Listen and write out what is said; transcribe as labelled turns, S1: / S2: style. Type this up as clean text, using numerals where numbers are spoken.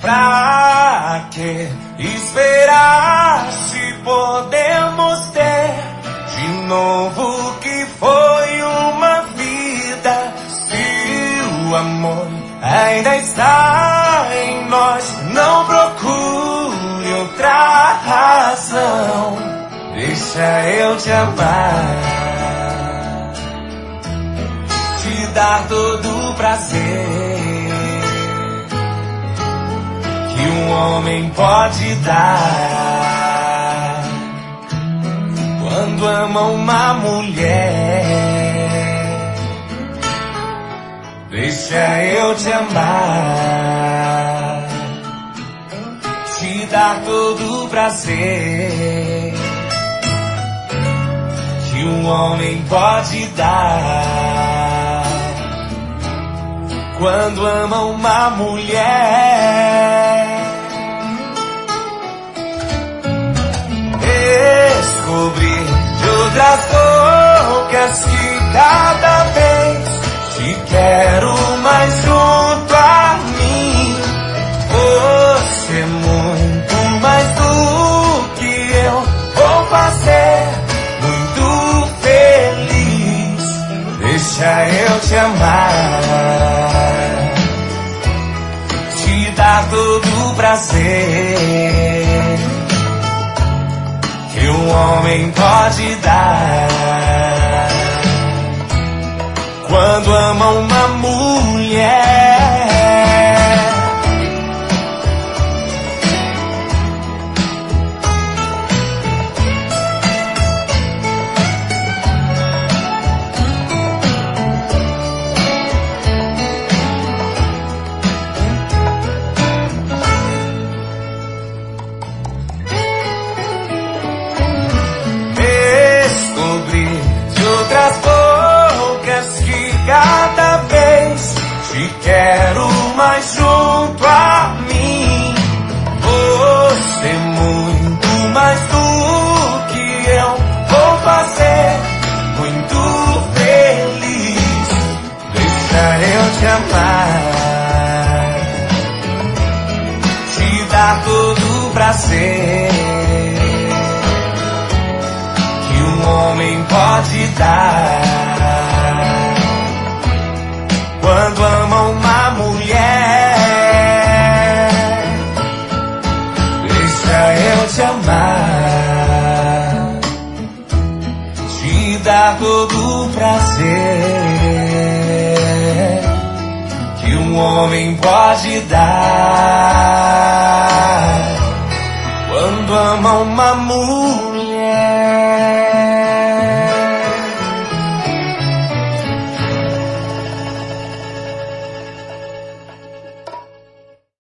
S1: Pra que esperar se podemos ter de novo o que foi uma vida? Se o amor ainda está em nós, não procure outra razão. Deixa eu te amar, te dar todo o prazer que um homem pode dar quando ama uma mulher. Deixa eu te amar, te dar todo o prazer que um homem pode dar quando ama uma mulher. Descobrir de outras bocas que cada vez te quero mais junto a mim. Você é muito mais do que eu vou fazer, muito feliz. Deixa eu te amar, te dar todo o prazer que um homem pode dar quando ama uma mulher. De outras bocas que cada vez te quero mais junto a mim. Você é muito mais do que eu vou fazer, muito feliz. Deixa eu te amar, te dar todo o prazer que um homem pode dar quando ama uma mulher. Deixa eu te amar, te dar todo o prazer que um homem pode dar quando ama uma mulher.